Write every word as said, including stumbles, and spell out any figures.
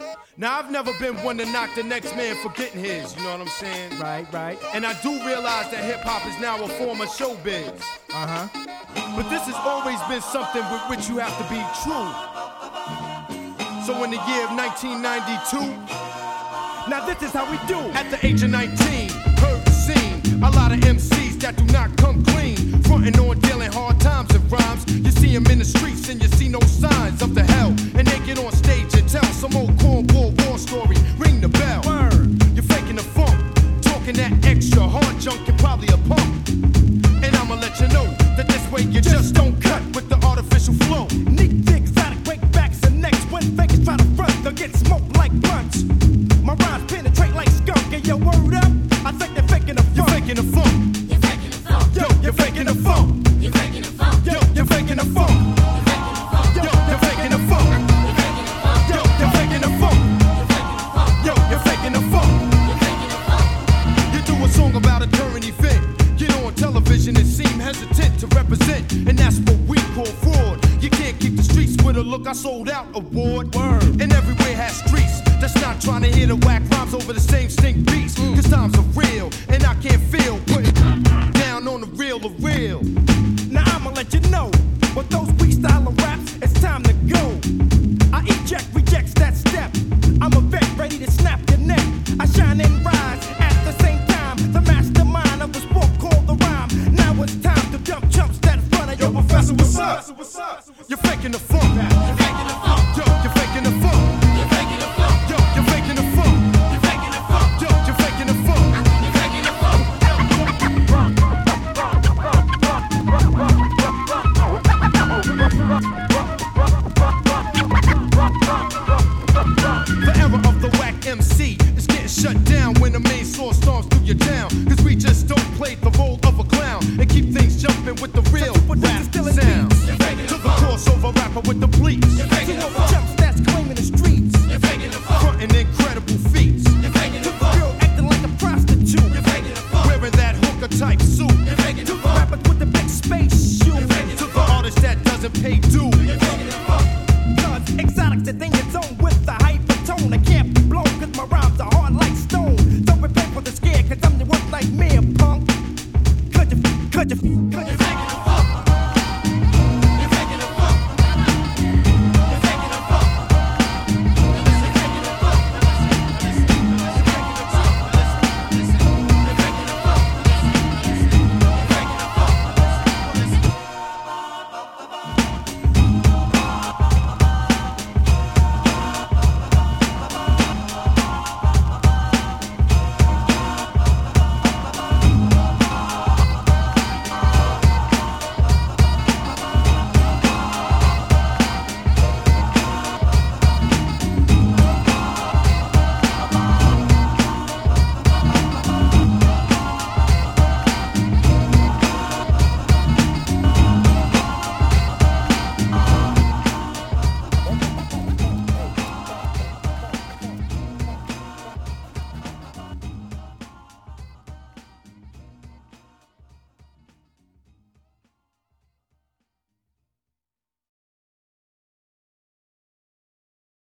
Now, I've never been one to knock the next man for getting his, you know what I'm saying? Right, right. And I do realize that hip-hop is now a form of showbiz. Uh-huh. But this has always been something with which you have to be true. So in the year of nineteen ninety-two, now this is how we do. At the age of nineteen, heard the scene. A lot of M Cs that do not come clean. Frontin' on dealing hard times and rhymes. You see them in the streets and you see no signs of the hell. And they get on stage and tell some old cornball war story. Ring the bell. Word. You're faking the funk. Talking that extra hard junk and probably a pump. And I'ma let you know that this way you just don't cut with the artificial flow. Neat things, exotic breakbacks and next. When fakers try to front, they'll get smoked like blunts. My rhymes penetrate like skunk. And your word up, I think they're faking the funk. You're faking the funk. You're faking the funk. Yo, you're faking the funk. You're faking the funk. Yo, you're faking the funk. Yo, you're faking the funk. Yo, you're faking the funk. Yo, you're faking the funk. You do a song about a current event. Get on television and seem hesitant to represent. And that's what we call fraud. You can't keep the streets with a look I sold out award. Word. And everywhere has streets. That's not trying to hear the whack rhymes over the same stink beats. Cause times are real, and I can't feel putting down on the real of real. Now I'ma let you know, with those freestyle raps, it's time to go. I eject, reject,